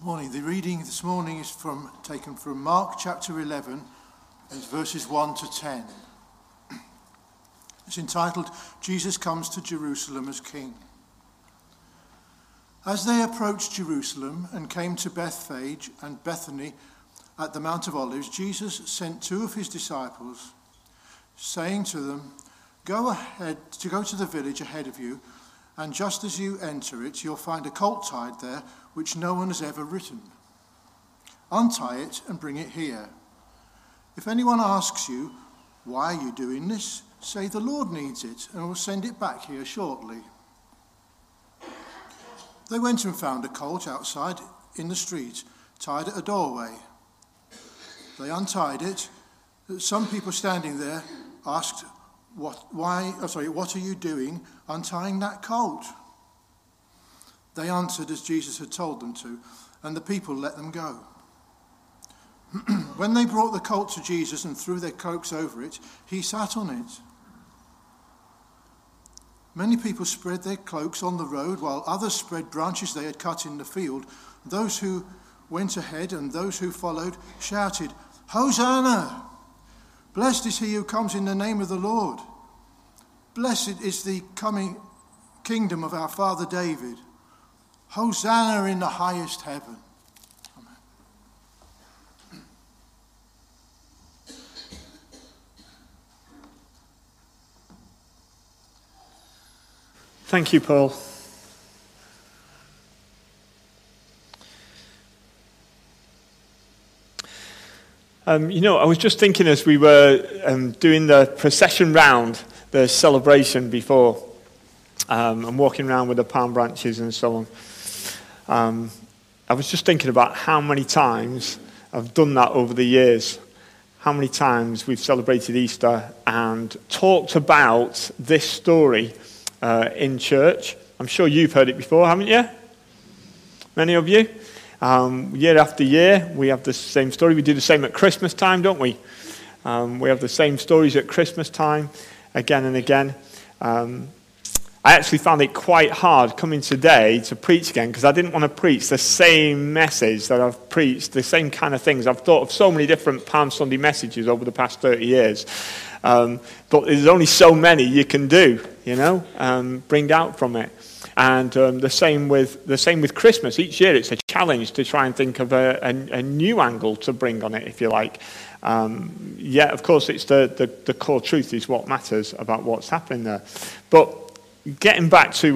Morning. The reading this morning is taken from Mark chapter 11, and verses 1 to 10. It's entitled, Jesus Comes to Jerusalem as King. As they approached Jerusalem and came to Bethphage and Bethany at the Mount of Olives, Jesus sent two of his disciples, saying to them, Go to the village ahead of you, and just as you enter it, you'll find a colt tied there, which no one has ever ridden. Untie it and bring it here. If anyone asks you, Why are you doing this? Say, The Lord needs it, and we'll send it back here shortly. They went and found a colt outside in the street, tied at a doorway. They untied it. Some people standing there asked, What are you doing untying that colt? They answered as Jesus had told them to, and the people let them go. When they brought the colt to Jesus and threw their cloaks over it, he sat on it. Many people spread their cloaks on the road, while others spread branches they had cut in the field. Those who went ahead and those who followed shouted, Hosanna! Blessed is he who comes in the name of the Lord. Blessed is the coming kingdom of our father David. Hosanna in the highest heaven. Amen. Thank you, Paul. I was just thinking as we were doing the procession round, the celebration before, and walking around with the palm branches and so on. I was just thinking about how many times I've done that over the years. How many times we've celebrated Easter and talked about this story in church. I'm sure you've heard it before, haven't you? Many of you. Year after year, we have the same story. We do the same at Christmas time, don't we? We have the same stories at Christmas time, again and again. I actually found it quite hard coming today to preach again, because I didn't want to preach the same message that I've preached, the same kind of things. I've thought of so many different Palm Sunday messages over the past 30 years. But there's only so many you can do, bring out from it. And the same with Christmas. Each year it's a challenge to try and think of a new angle to bring on it, if you like. Of course, it's the core truth is what matters about what's happening there. But getting back to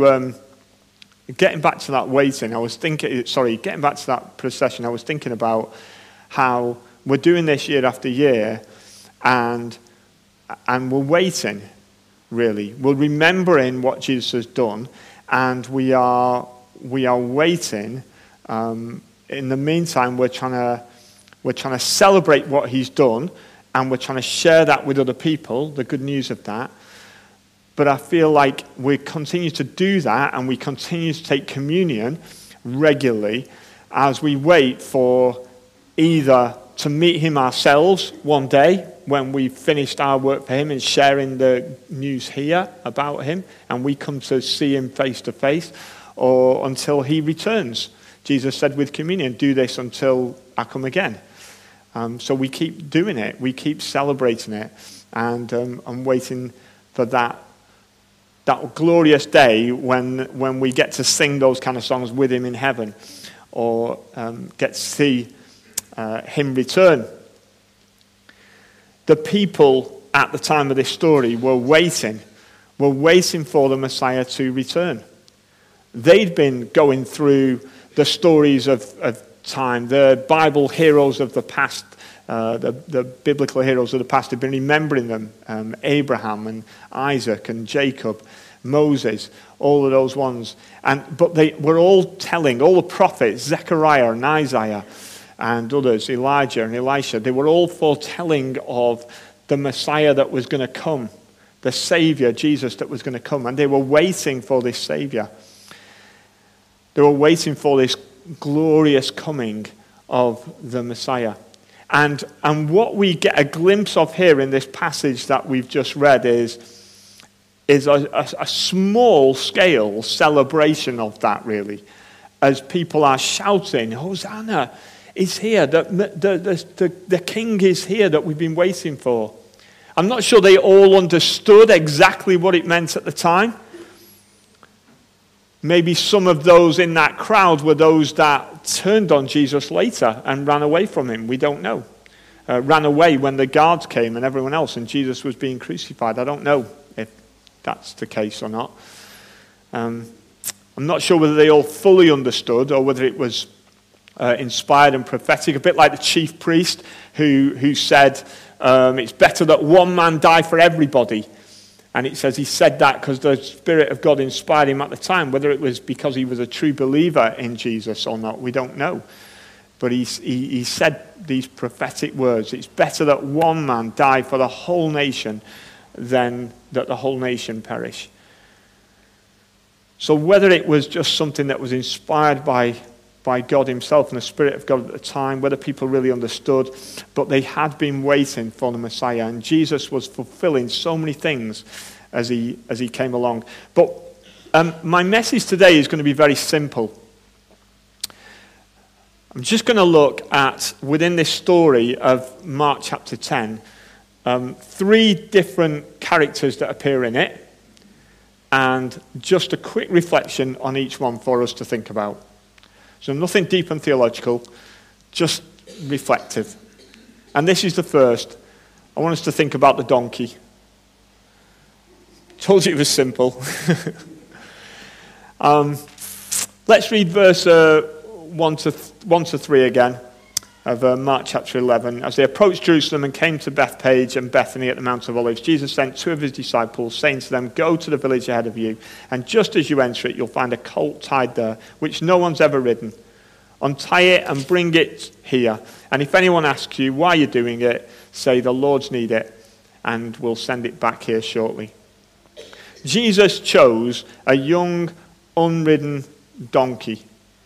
that waiting, getting back to that procession, I was thinking about how we're doing this year after year, and we're waiting, really. We're remembering what Jesus has done, and we are waiting. In the meantime, we're trying to celebrate what he's done, and we're trying to share that with other people, the good news of that. But I feel like we continue to do that, and we continue to take communion regularly as we wait for either to meet him ourselves one day when we've finished our work for him and sharing the news here about him, and we come to see him face to face, or until he returns. Jesus said with communion, do this until I come again. So we keep doing it. We keep celebrating it, and I'm waiting for that glorious day when we get to sing those kind of songs with him in heaven, or get to see him return. The people at the time of this story were waiting for the Messiah to return. They'd been going through the stories of time, the Bible heroes of the past, the biblical heroes of the past had been remembering them, Abraham and Isaac and Jacob, Moses, all of those ones. But they were all telling, all the prophets, Zechariah and Isaiah and others, Elijah and Elisha, they were all foretelling of the Messiah that was going to come, the Savior, Jesus, that was going to come. And they were waiting for this Savior. They were waiting for this glorious coming of the Messiah. And what we get a glimpse of here in this passage that we've just read is a small-scale celebration of that, really. as people are shouting, Hosanna is here, the king is here that we've been waiting for. I'm not sure they all understood exactly what it meant at the time. Maybe some of those in that crowd were those that turned on Jesus later and ran away from him. We don't know. Ran away when the guards came and everyone else, and Jesus was being crucified. I don't know if that's the case or not. I'm not sure whether they all fully understood or whether it was inspired and prophetic, a bit like the chief priest who said, it's better that one man die for everybody. And it says he said that because the Spirit of God inspired him at the time. Whether it was because he was a true believer in Jesus or not, we don't know. But he said these prophetic words. It's better that one man die for the whole nation than that the whole nation perish. So whether it was just something that was inspired by God himself and the Spirit of God at the time, whether people really understood, but they had been waiting for the Messiah, and Jesus was fulfilling so many things as he came along. But my message today is going to be very simple. I'm just going to look at, within this story of Mark chapter 10, 3 different characters that appear in it, and just a quick reflection on each one for us to think about. So nothing deep and theological, just reflective. And this is the first. I want us to think about the donkey. Told you it was simple. Let's read verse 1 to 3 again of Mark chapter 11. As they approached Jerusalem and came to Bethphage and Bethany at the Mount of Olives, Jesus sent 2 of his disciples, saying to them, "Go to the village ahead of you, and just as you enter it, you'll find a colt tied there, which no one's ever ridden. Untie it and bring it here. And if anyone asks you why you're doing it, say the Lord's need it, and we'll send it back here shortly." Jesus chose a young, unridden donkey.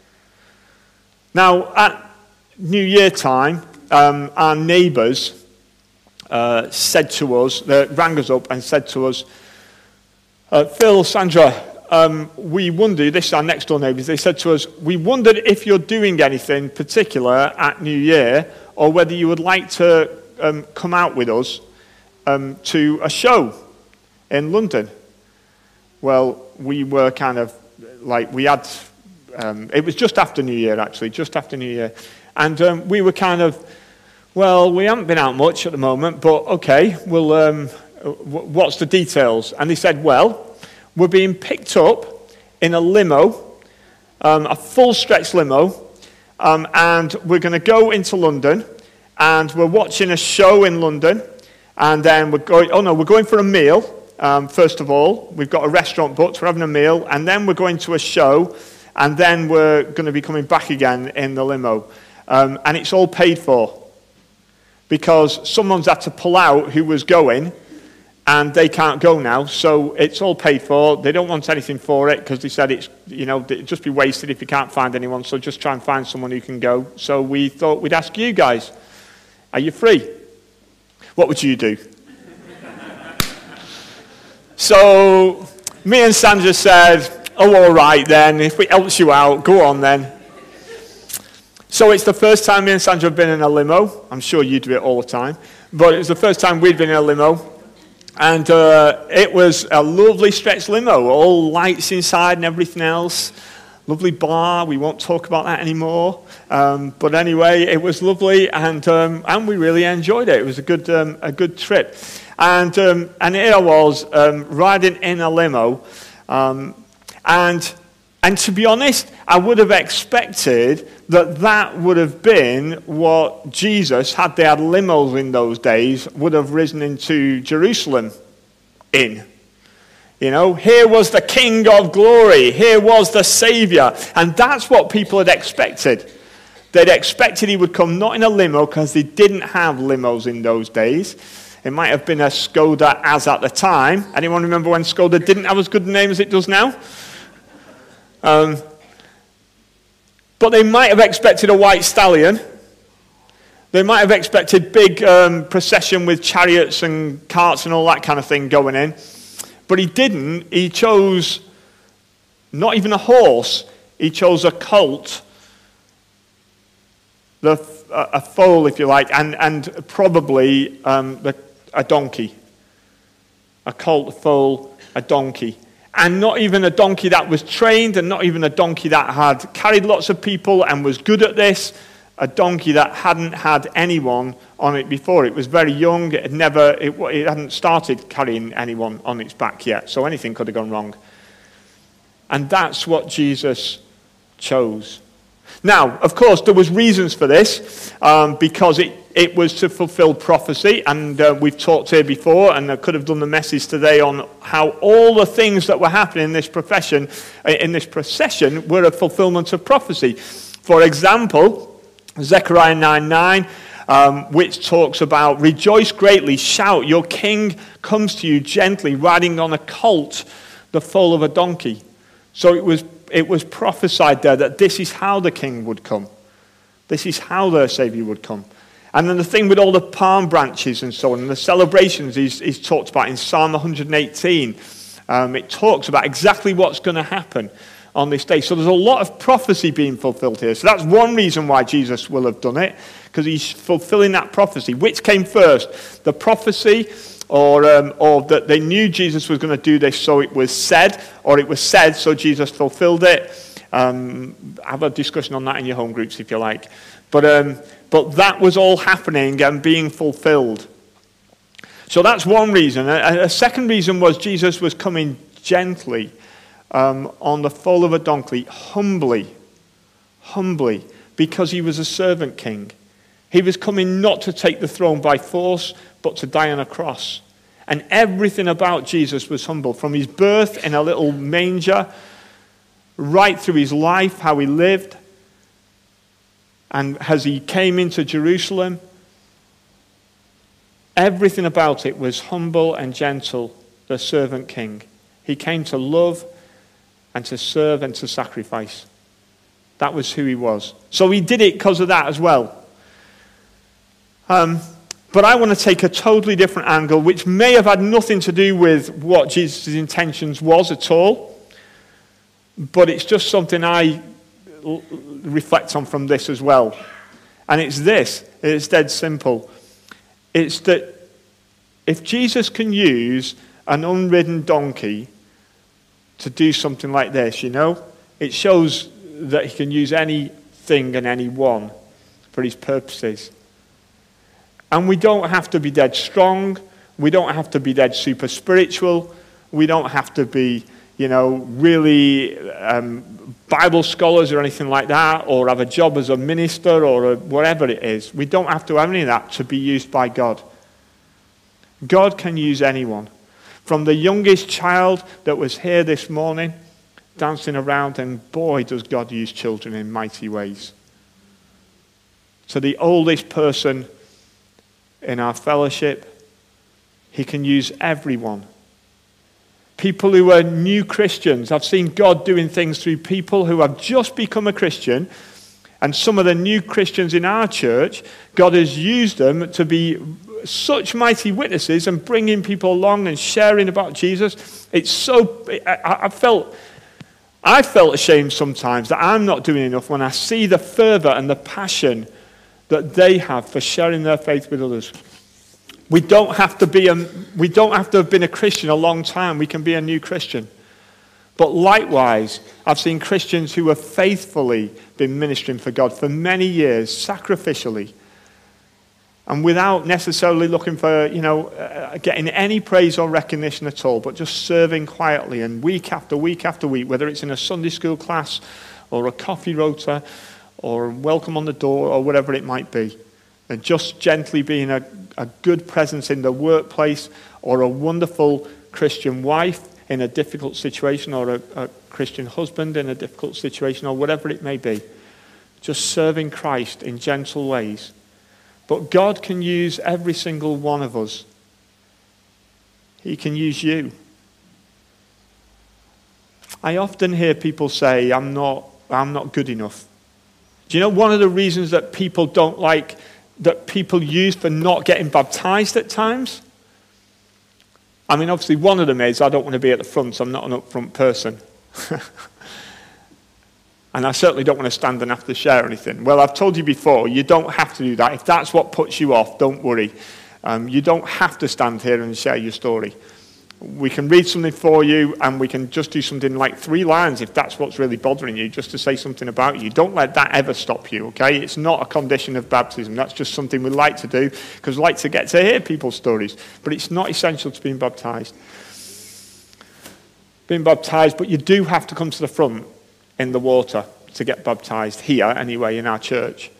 Now, at New Year time, our neighbours said to us, they rang us up and said to us, "Phil, Sandra, we wondered," this is our next door neighbours, they said to us, "we wondered if you're doing anything particular at New Year, or whether you would like to come out with us to a show in London." Well, we were kind of like, we had, it was just after New Year actually, just after New Year. And we were kind of, well, we haven't been out much at the moment, but okay, we'll, what's the details? And they said, well, we're being picked up in a limo, a full-stretch limo, and we're going to go into London, and we're watching a show in London, and then we're going for a meal, first of all. We've got a restaurant booked, we're having a meal, and then we're going to a show, and then we're going to be coming back again in the limo. And it's all paid for because someone's had to pull out who was going and they can't go now. So it's all paid for. They don't want anything for it because they said it'd just be wasted if you can't find anyone. So just try and find someone who can go. So we thought we'd ask you guys, are you free? What would you do? So me and Sandra said, oh, all right then. If it helps you out, go on then. So it's the first time me and Sandra have been in a limo. I'm sure you do it all the time. But it was the first time we'd been in a limo. And it was a lovely stretch limo. All lights inside and everything else. Lovely bar. We won't talk about that anymore. But anyway, it was lovely. And we really enjoyed it. It was a good trip. And here I was riding in a limo. And to be honest, I would have expected that would have been what Jesus, had they had limos in those days, would have risen into Jerusalem in. You know, here was the King of Glory. Here was the Savior. And that's what people had expected. They'd expected he would come not in a limo because they didn't have limos in those days. It might have been a Skoda as at the time. Anyone remember when Skoda didn't have as good a name as it does now? But they might have expected a white stallion. They might have expected big procession with chariots and carts and all that kind of thing going in. But he didn't. He chose not even a horse. He chose a colt, a foal, if you like, and probably a donkey. A colt, a foal, a donkey. And not even a donkey that was trained, and not even a donkey that had carried lots of people and was good at this. A donkey that hadn't had anyone on it before. It was very young. It hadn't started carrying anyone on its back yet. So anything could have gone wrong. And that's what Jesus chose. Now, of course, there was reasons for this, because it was to fulfill prophecy, and we've talked here before, and I could have done the message today on how all the things that were happening in this procession were a fulfillment of prophecy. For example, Zechariah 9:9, which talks about, rejoice greatly, shout, your king comes to you gently, riding on a colt, the foal of a donkey. So it was prophesied there that this is how the king would come. This is how their Savior would come. And then the thing with all the palm branches and so on, and the celebrations is talked about in Psalm 118. It talks about exactly what's going to happen on this day. So there's a lot of prophecy being fulfilled here. So that's one reason why Jesus will have done it, because he's fulfilling that prophecy. Which came first? The prophecy or that they knew Jesus was going to do this, so it was said, or it was said, so Jesus fulfilled it. Have a discussion on that in your home groups if you like. But that was all happening and being fulfilled. So that's one reason. A second reason was Jesus was coming gently on the foal of a donkey, humbly, because he was a servant king. He was coming not to take the throne by force, but to die on a cross. And everything about Jesus was humble, from his birth in a little manger, right through his life, how he lived, and as he came into Jerusalem. Everything about it was humble and gentle, the servant king. He came to love and to serve and to sacrifice. That was who he was. So he did it because of that as well. But I want to take a totally different angle, which may have had nothing to do with what Jesus' intentions was at all. But it's just something I reflect on from this as well. And it's this. It's dead simple. It's that if Jesus can use an unridden donkey to do something like this, it shows that he can use anything and anyone for his purposes. And we don't have to be dead strong. We don't have to be dead super spiritual. We don't have to be, really Bible scholars or anything like that, or have a job as a minister or whatever it is. We don't have to have any of that to be used by God. God can use anyone. From the youngest child that was here this morning, dancing around, and boy, does God use children in mighty ways. To the oldest person in our fellowship, he can use everyone. People who are new Christians. I've seen God doing things through people who have just become a Christian, and some of the new Christians in our church, God has used them to be such mighty witnesses and bringing people along and sharing about Jesus. It's so, I felt ashamed sometimes that I'm not doing enough when I see the fervor and the passion that they have for sharing their faith with others. We don't have to have been a Christian a long time. We can be a new Christian. But likewise, I've seen Christians who have faithfully been ministering for God for many years, sacrificially, and without necessarily looking for, getting any praise or recognition at all, but just serving quietly and week after week after week, whether it's in a Sunday school class or a coffee rota or welcome on the door or whatever it might be. And just gently being a good presence in the workplace, or a wonderful Christian wife in a difficult situation, or a Christian husband in a difficult situation, or whatever it may be. Just serving Christ in gentle ways. But God can use every single one of us. He can use you. I often hear people say, I'm not good enough. Do you know one of the reasons that people don't like, that people use for not getting baptized at times? I mean, obviously one of them is, I don't want to be at the front, so I'm not an up-front person. And I certainly don't want to stand and have to share anything. Well, I've told you before, you don't have to do that. If that's what puts you off, don't worry. You don't have to stand here and share your story. We can read something for you, and we can just do something like 3 lines if that's what's really bothering you, just to say something about you. Don't let that ever stop you, okay? It's not a condition of baptism. That's just something we like to do because we like to get to hear people's stories. But it's not essential to being baptized. Being baptized, but you do have to come to the front in the water to get baptized here, anyway, in our church.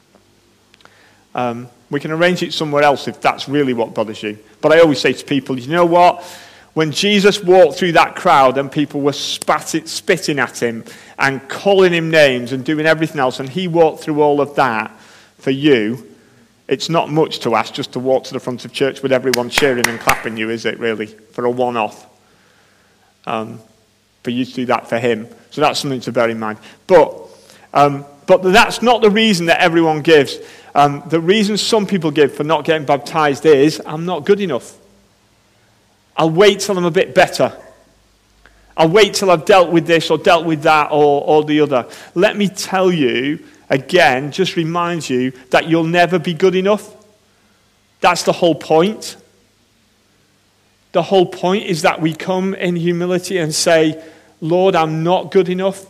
We can arrange it somewhere else if that's really what bothers you. But I always say to people, you know what? When Jesus walked through that crowd and people were spitting at him and calling him names and doing everything else, and he walked through all of that for you, it's not much to ask just to walk to the front of church with everyone cheering and clapping you, is it, really, for a one-off? For you to do that for him. So that's something to bear in mind. But that's not the reason that everyone gives. The reason some people give for not getting baptized is, I'm not good enough. I'll wait till I'm a bit better. I'll wait till I've dealt with this or dealt with that or the other. Let me tell you, again, just remind you that you'll never be good enough. That's the whole point. The whole point is that we come in humility and say, Lord, I'm not good enough.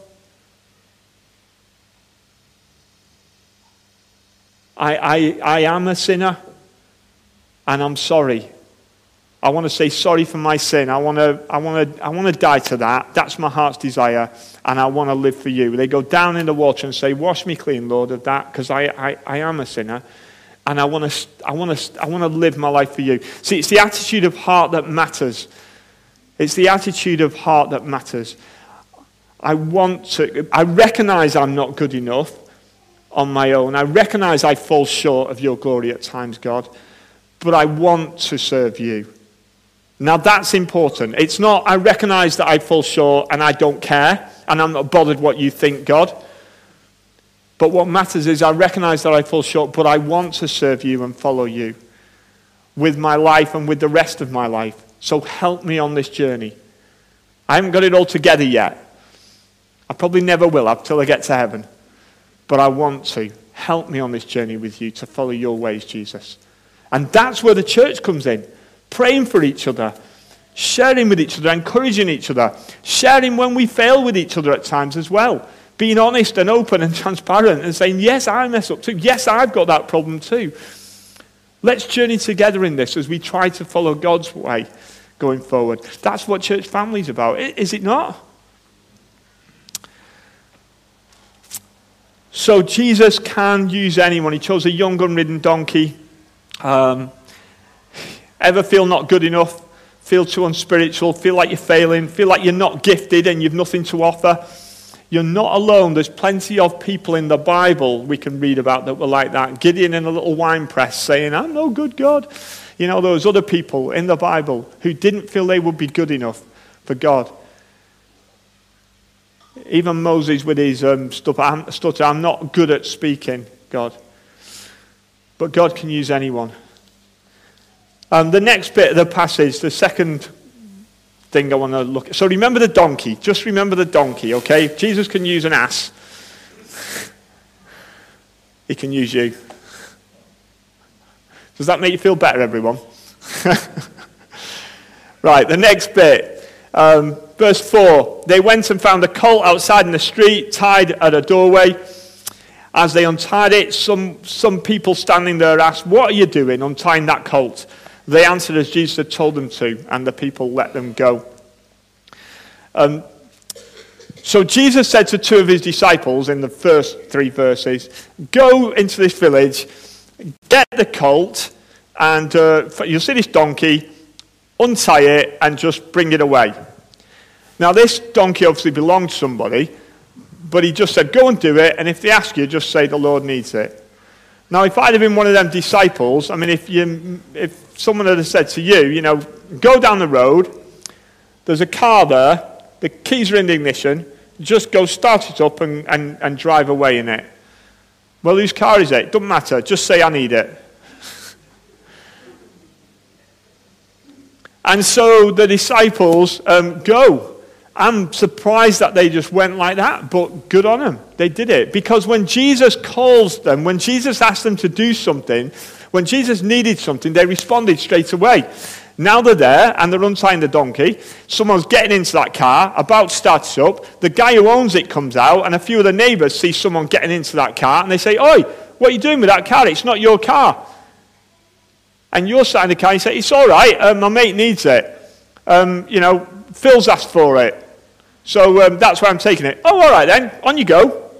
I am a sinner, and I'm sorry. I want to say sorry for my sin. I want to die to that. That's my heart's desire, and I want to live for you. They go down in the water and say, wash me clean, Lord, of that, because I am a sinner, and I want to live my life for you. See, it's the attitude of heart that matters. It's the attitude of heart that matters. I recognize I'm not good enough on my own. I recognize I fall short of your glory at times, God, but I want to serve you. Now that's important. It's not, I recognize that I fall short and I don't care, and I'm not bothered what you think, God. But what matters is I recognize that I fall short, but I want to serve you and follow you with my life and with the rest of my life. So help me on this journey. I haven't got it all together yet. I probably never will until I get to heaven. But I want to. Help me on this journey with you to follow your ways, Jesus. And that's where the church comes in. Praying for each other. Sharing with each other. Encouraging each other. Sharing when we fail with each other at times as well. Being honest and open and transparent and saying, yes, I mess up too. Yes, I've got that problem too. Let's journey together in this as we try to follow God's way going forward. That's what church family is about, is it not? So Jesus can use anyone. He chose a young unridden donkey. Ever feel not good enough? Feel too unspiritual? Feel like you're failing? Feel like you're not gifted and you've nothing to offer? You're not alone. There's plenty of people in the Bible we can read about that were like that. Gideon in a little wine press saying, I'm no good, God. You know, there was other people in the Bible who didn't feel they would be good enough for God. Even Moses with his stutter, I'm not good at speaking, God. But God can use anyone. The next bit of the passage, the second thing I want to look at. So remember the donkey. Just remember the donkey, okay? Jesus can use an ass. He can use you. Does that make you feel better, everyone? Right, the next bit. Verse 4. They went and found a colt outside in the street, tied at a doorway. As they untied it, some people standing there asked, what are you doing untying that colt? They answered as Jesus had told them to, and the people let them go. So Jesus said to 2 of his disciples in the first 3 verses, go into this village, get the colt, and you'll see this donkey, untie it, and just bring it away. Now this donkey obviously belonged to somebody, but he just said, go and do it, and if they ask you, just say the Lord needs it. Now, if I'd have been one of them disciples, I mean, if someone had said to you, you know, go down the road, there's a car there, the keys are in the ignition, just go start it up and drive away in it. Well, whose car is it? Doesn't matter, just say I need it. And so the disciples go, I'm surprised that they just went like that, but good on them. They did it. Because when Jesus calls them, when Jesus asked them to do something, when Jesus needed something, they responded straight away. Now they're there, and they're untying the donkey. Someone's getting into that car, about to start it up. The guy who owns it comes out, and a few of the neighbours see someone getting into that car, and they say, "Oi, what are you doing with that car? It's not your car." And you're sat in the car, and you say, "It's all right, my mate needs it. Phil's asked for it. So that's why I'm taking it." "Oh, all right then, on you go."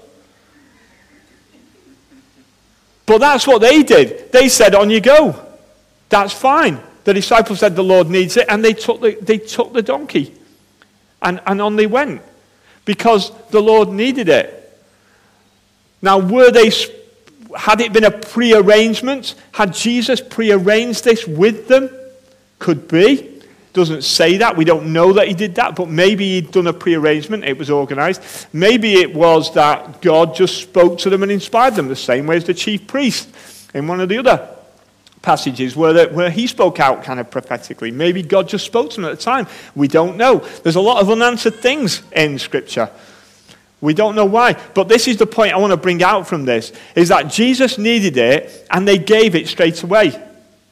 But that's what they did. They said, "On you go." That's fine. The disciples said the Lord needs it, and they took the donkey. And on they went. Because the Lord needed it. Now, had it been a pre-arrangement? Had Jesus pre-arranged this with them? Could be. Doesn't say that. We don't know that he did that, but maybe he'd done a pre-arrangement. It was organized. Maybe it was that God just spoke to them and inspired them the same way as the chief priest in one of the other passages where he spoke out kind of prophetically. Maybe God just spoke to them at the time. We don't know. There's a lot of unanswered things in Scripture. We don't know why. But this is the point I want to bring out from this, is that Jesus needed it and they gave it straight away.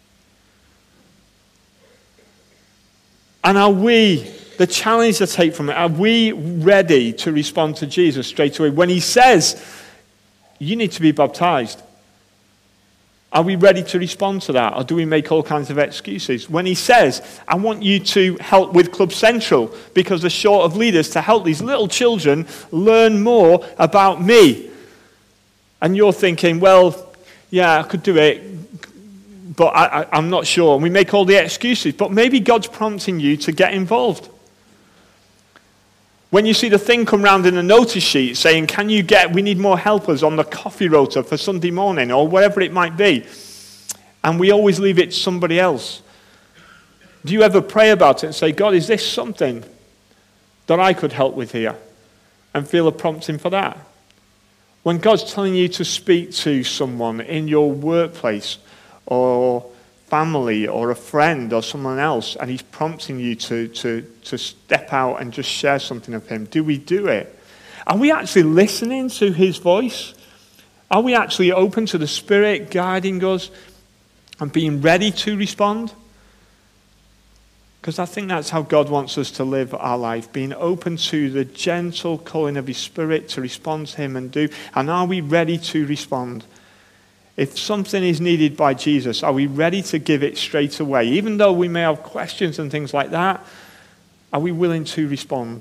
And are we, the challenge to take from it, are we ready to respond to Jesus straight away? When he says, you need to be baptized, are we ready to respond to that? Or do we make all kinds of excuses? When he says, I want you to help with Club Central because they're short of leaders to help these little children learn more about me. And you're thinking, well, yeah, I could do it, but I'm not sure. And we make all the excuses. But maybe God's prompting you to get involved. When you see the thing come round in a notice sheet saying, we need more helpers on the coffee rota for Sunday morning, or whatever it might be, and we always leave it to somebody else. Do you ever pray about it and say, God, is this something that I could help with here? And feel a prompting for that? When God's telling you to speak to someone in your workplace, or family, or a friend, or someone else, and he's prompting you to step out and just share something of him, do we do it? Are we actually listening to his voice? Are we actually open to the Spirit guiding us and being ready to respond? Because I think that's how God wants us to live our life, being open to the gentle calling of his Spirit to respond to him and do. And are we ready to respond? If something is needed by Jesus, are we ready to give it straight away? Even though we may have questions and things like that, are we willing to respond?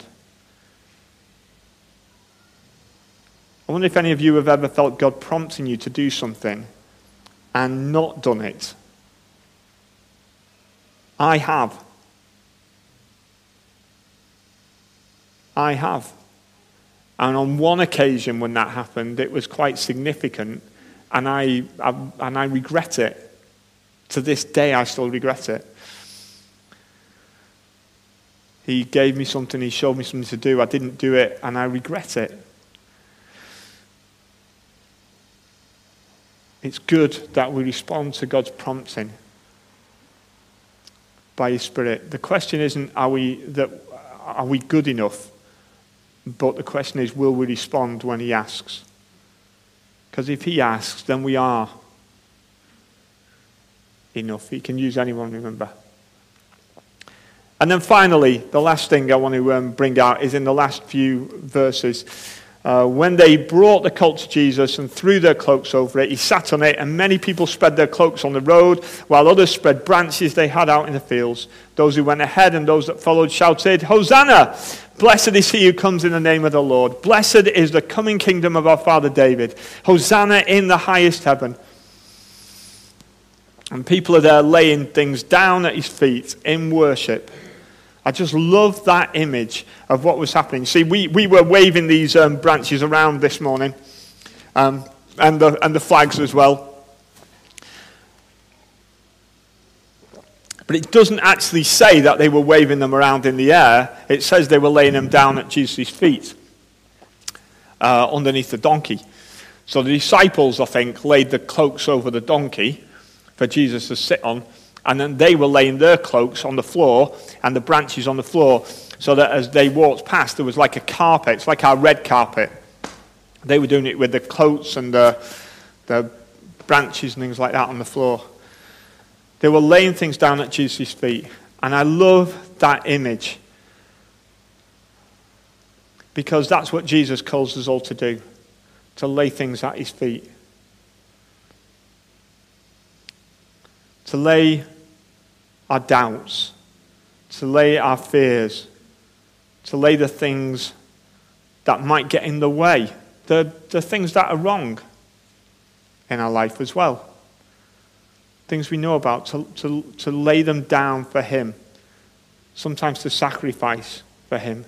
I wonder if any of you have ever felt God prompting you to do something and not done it. I have. And on one occasion when that happened, it was quite significant. And I regret it. To this day, I still regret it. He gave me something, he showed me something to do. I didn't do it, and I regret it. It's good that we respond to God's prompting by his Spirit. The question isn't, are we good enough? But the question is, will we respond when he asks? Because if he asks, then we are enough. He can use anyone, remember. And then finally, the last thing I want to bring out is in the last few verses. When they brought the colt to Jesus and threw their cloaks over it, he sat on it, and many people spread their cloaks on the road, while others spread branches they had out in the fields. Those who went ahead and those that followed shouted, Hosanna! Blessed is he who comes in the name of the Lord. Blessed is the coming kingdom of our father David. Hosanna in the highest heaven. And people are there laying things down at his feet in worship. I just love that image of what was happening. See, we were waving these branches around this morning, and the flags as well. But it doesn't actually say that they were waving them around in the air. It says they were laying them down at Jesus' feet, underneath the donkey. So the disciples, I think, laid the cloaks over the donkey for Jesus to sit on, And then they were laying their cloaks on the floor and the branches on the floor, so that as they walked past, there was like a carpet. It's like our red carpet. They were doing it with the coats and the branches and things like that on the floor. They were laying things down at Jesus' feet. And I love that image, because that's what Jesus calls us all to do, to lay things at his feet. To lay our doubts, to lay our fears, to lay the things that might get in the way, the things that are wrong in our life as well. Things we know about, to lay them down for him, sometimes to sacrifice for him,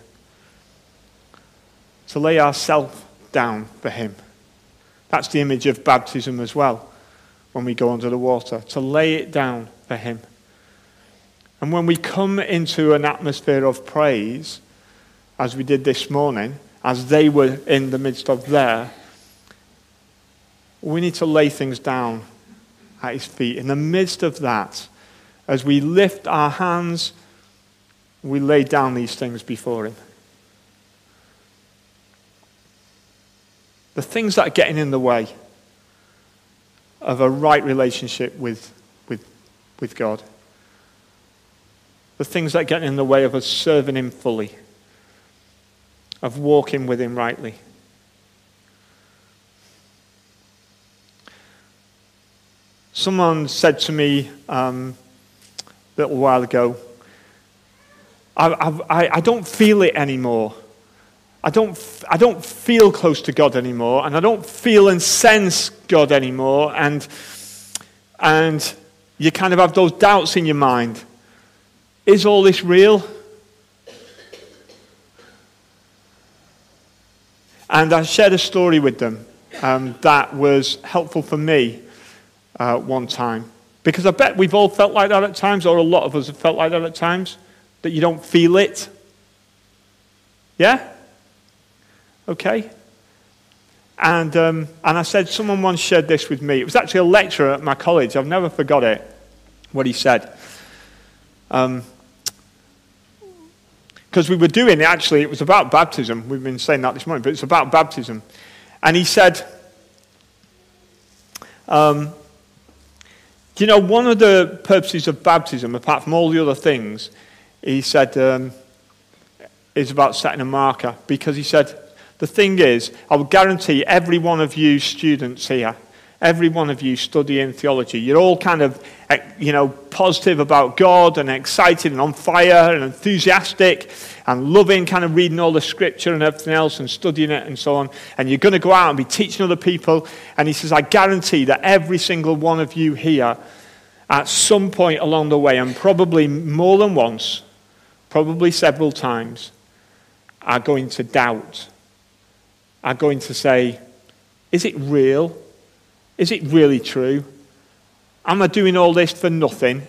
to lay ourselves down for him. That's the image of baptism as well, when we go under the water, to lay it down for him. And when we come into an atmosphere of praise, as we did this morning, as they were in the midst of there, we need to lay things down at his feet. In the midst of that, as we lift our hands, we lay down these things before him. The things that are getting in the way of a right relationship with God. The things that get in the way of us serving him fully, of walking with him rightly. Someone said to me a little while ago, I don't feel it anymore. I don't feel close to God anymore, and I don't feel and sense God anymore, and you kind of have those doubts in your mind. Is all this real? And I shared a story with them that was helpful for me one time. Because I bet we've all felt like that at times, or a lot of us have felt like that at times, that you don't feel it. Yeah? Okay. And I said, someone once shared this with me. It was actually a lecturer at my college. I've never forgot it, what he said. Because we were doing it, actually, it was about baptism. We've been saying that this morning, but it's about baptism. And he said, one of the purposes of baptism, apart from all the other things, he said, is about setting a marker. Because he said, the thing is, I will guarantee every one of you students here, every one of you studying theology, you're all kind of, positive about God and excited and on fire and enthusiastic and loving kind of reading all the scripture and everything else and studying it and so on. And you're going to go out and be teaching other people. And he says, I guarantee that every single one of you here at some point along the way, and probably more than once, probably several times, are going to doubt, are going to say, is it real? Is it really true? Am I doing all this for nothing?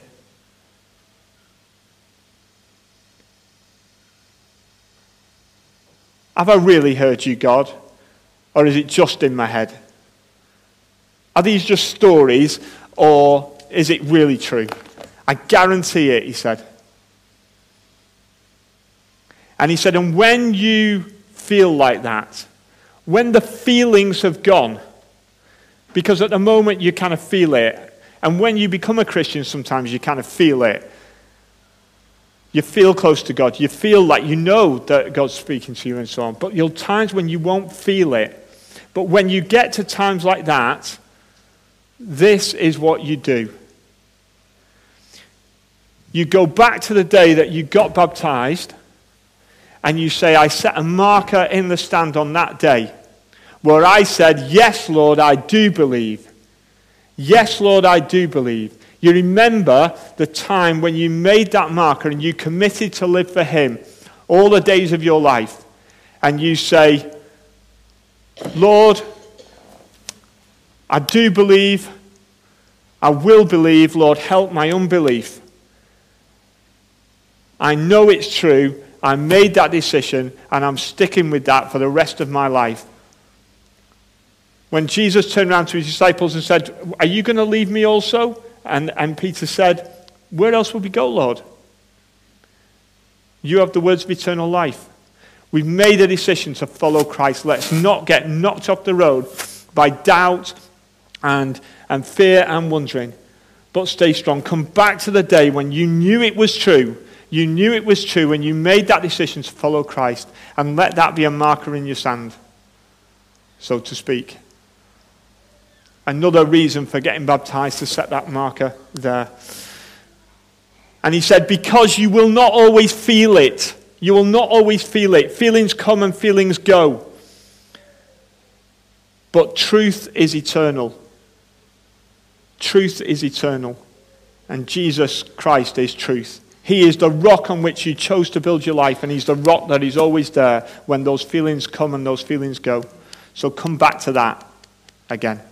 Have I really heard you, God? Or is it just in my head? Are these just stories, or is it really true? I guarantee it, he said. And he said, and when you feel like that, when the feelings have gone, because at the moment you kind of feel it, and when you become a Christian sometimes you kind of feel it. You feel close to God. You feel like you know that God's speaking to you and so on. But there'll times when you won't feel it. But when you get to times like that, this is what you do. You go back to the day that you got baptized, and you say, I set a marker in the stand on that day where I said, yes, Lord, I do believe. Yes, Lord, I do believe. You remember the time when you made that marker and you committed to live for him all the days of your life. And you say, Lord, I do believe. I will believe. Lord, help my unbelief. I know it's true. I made that decision and I'm sticking with that for the rest of my life. When Jesus turned around to his disciples and said, are you going to leave me also? And Peter said, Where else would we go, Lord? You have the words of eternal life. We've made a decision to follow Christ. Let's not get knocked off the road by doubt and fear and wondering, but stay strong. Come back to the day when you knew it was true. You knew it was true when you made that decision to follow Christ, and let that be a marker in your sand, so to speak. Another reason for getting baptized, to set that marker there. And he said, because you will not always feel it. You will not always feel it. Feelings come and feelings go. But truth is eternal. Truth is eternal. And Jesus Christ is truth. He is the rock on which you chose to build your life, and he's the rock that is always there when those feelings come and those feelings go. So come back to that again.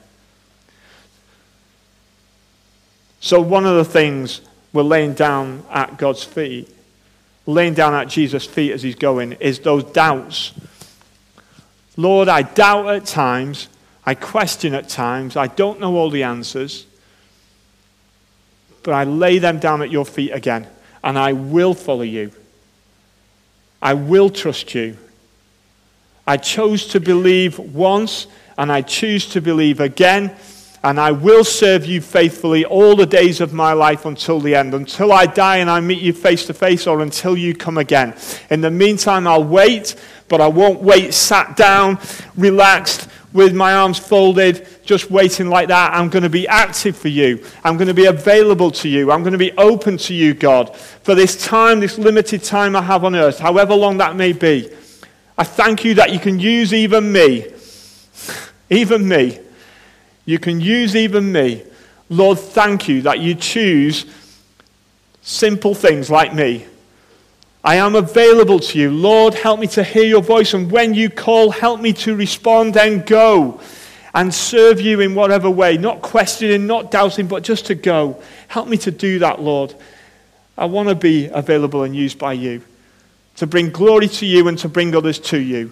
So one of the things we're laying down at God's feet, laying down at Jesus' feet as he's going, is those doubts. Lord, I doubt at times, I question at times, I don't know all the answers, but I lay them down at your feet again, and I will follow you. I will trust you. I chose to believe once, and I choose to believe again, and I will serve you faithfully all the days of my life until the end, until I die and I meet you face to face, or until you come again. In the meantime, I'll wait, but I won't wait sat down, relaxed, with my arms folded, just waiting like that. I'm going to be active for you. I'm going to be available to you. I'm going to be open to you, God, for this time, this limited time I have on earth, however long that may be. I thank you that you can use even me. Even me. You can use even me. Lord, thank you that you choose simple things like me. I am available to you. Lord, help me to hear your voice, and when you call, help me to respond and go and serve you in whatever way. Not questioning, not doubting, but just to go. Help me to do that, Lord. I want to be available and used by you, to bring glory to you and to bring others to you.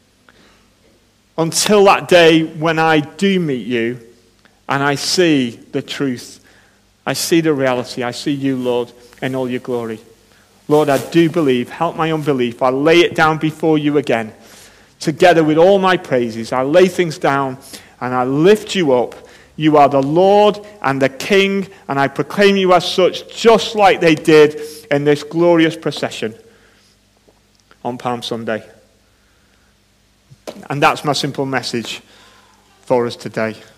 Until that day when I do meet you and I see the truth, I see the reality, I see you, Lord, in all your glory. Lord, I do believe. Help my unbelief. I lay it down before you again, together with all my praises. I lay things down and I lift you up. You are the Lord and the King, and I proclaim you as such, just like they did in this glorious procession on Palm Sunday. And that's my simple message for us today.